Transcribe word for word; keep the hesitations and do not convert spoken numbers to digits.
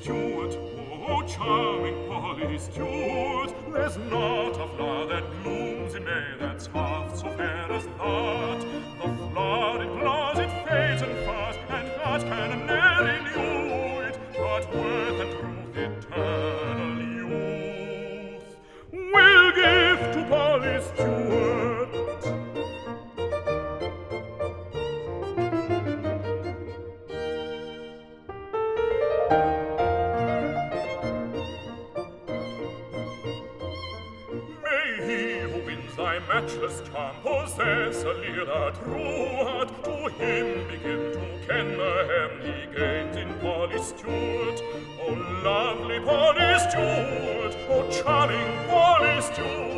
Stewart, oh, charming Polly Stewart, there's not a flower that blooms in May that's half so fair as that. The flower it blows, it fades and fast, and God can ne'er renew it, but worth and truth eternal youth will give to Polly Stewart. May he who wins thy matchless charm possess a leer true heart, to him begin to ken the heavenly gains in Polly Stewart. Oh, lovely Polly Stewart, oh, charming Polly Stewart,